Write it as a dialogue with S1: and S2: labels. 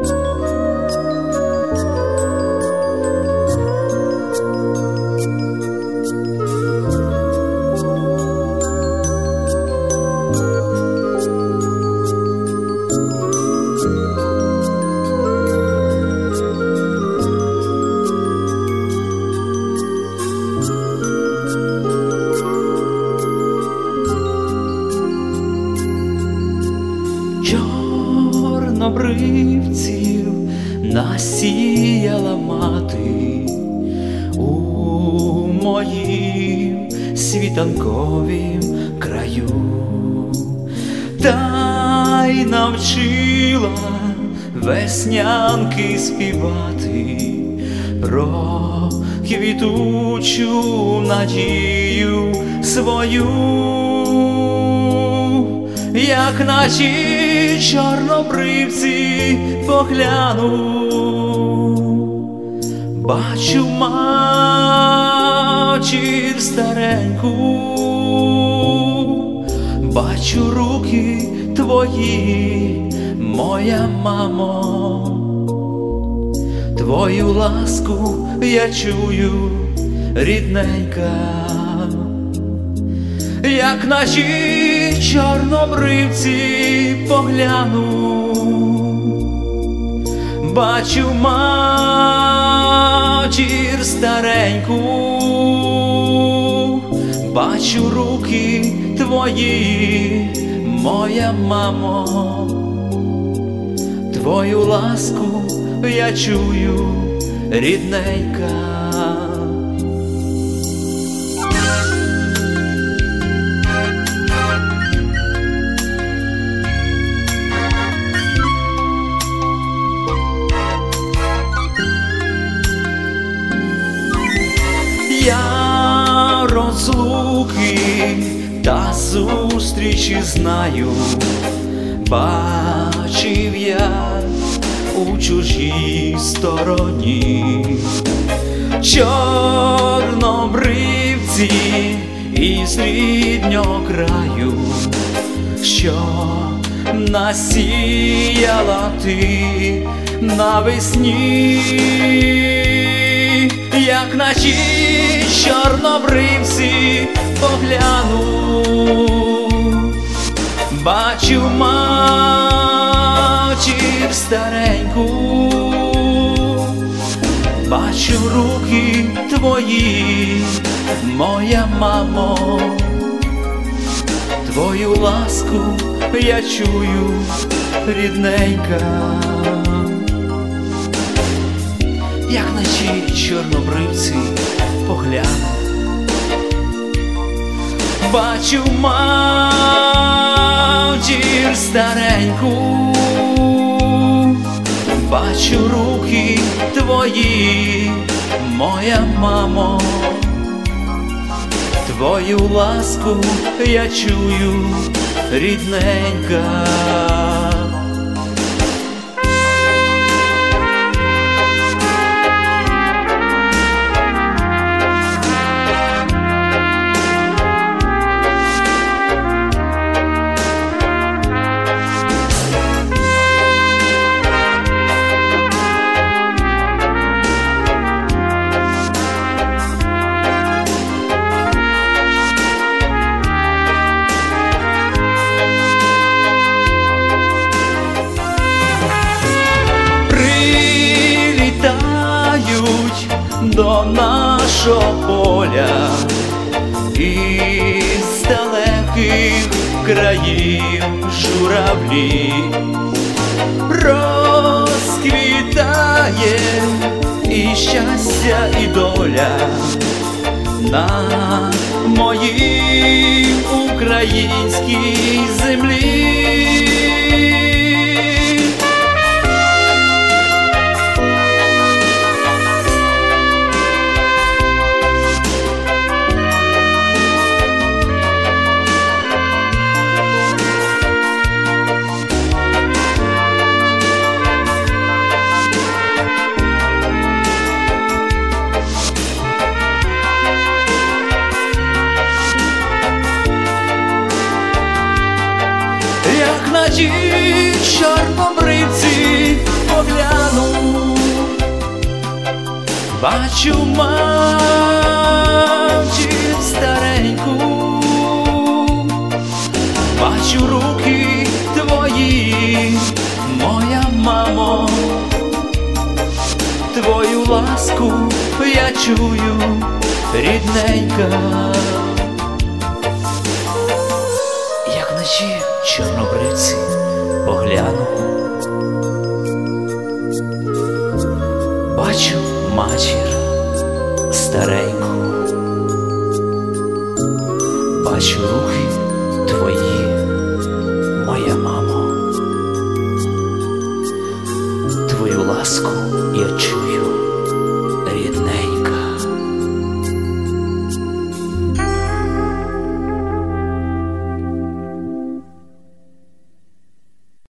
S1: Чорнобривців насіяла мати у моїм світанковім краю, та й навчила веснянки співати про квітучу надію свою. Як на ті чорнобривці погляну, бачу матір стареньку, бачу руки твої, моя мамо, твою ласку я чую, рідненька. Як на ті чорнобривці погляну, бачу матір стареньку, бачу руки твої, моя мамо, твою ласку я чую, рідненька. Я розлуки та зустрічі знаю, бачив я у чужій стороні чорнобривці із ріднього краю, що насіяла ти навесні. Як на ті чорнобривці погляну, бачу матір стареньку, бачу руки твої, моя мамо, твою ласку я чую, рідненька. Як на ті чорнобривці погляну, бачу матір стареньку, бачу руки твої, моя мамо, твою ласку я чую, рідненька. До нашого поля із далеких країв журавлі, розквітає і щастя, і доля на моїй українській землі. Як на ті чорнобривці погляну, бачу матір стареньку, бачу руки твої, моя мамо, твою ласку я чую, рідненька. Як вночі чорнобривці погляну, бачу матір стареньку, бачу рухи твої, моя мамо, твою ласку я чую,